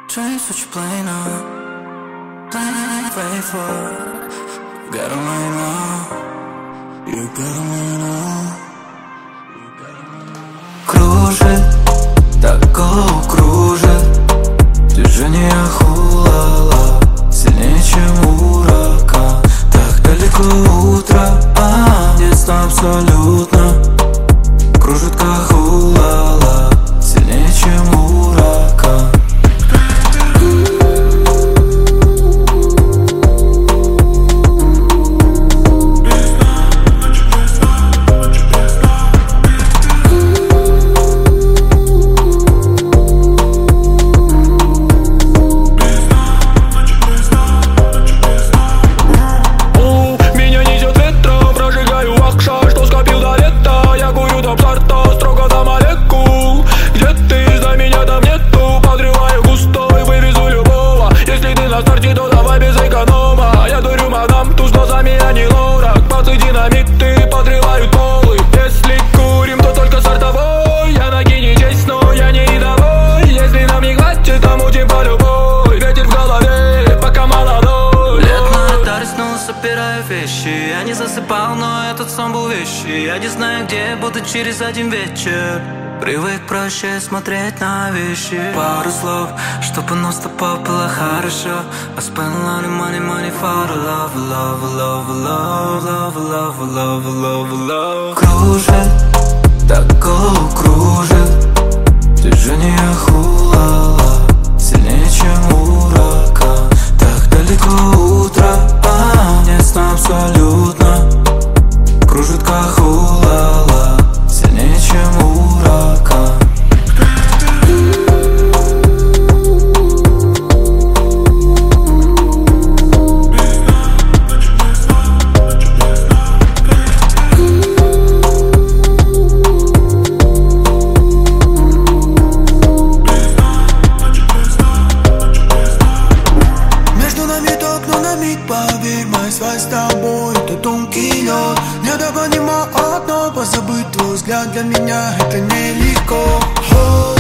Dreams what you play now, faithful. Got 'em right now, you got 'em right now. Кружит, так голову кружит, движение хулала, сильнее, чем ураган. Так далеко утро, детство абсолютно. Кружит, как хулала, сильнее, чем ураган. Я не засыпал, но этот сон был вещи. Я не знаю, где буду через один вечер. Привык проще смотреть на вещи. Пару слов, чтобы non-stop было хорошо. I spend a lot of money, money for the love, love, love, love, love, love, love, love, love. Кружит, так голову кружит, движение хулала, сильнее, чем ураган. Так далеко утро, нет сна абсолютно. Кружит, как хулала, сильнее, чем ураган. Поверь, моя связь с тобой — это тонкий лед. Недопонимаю одно, позабыть твой взгляд для меня — это нелегко.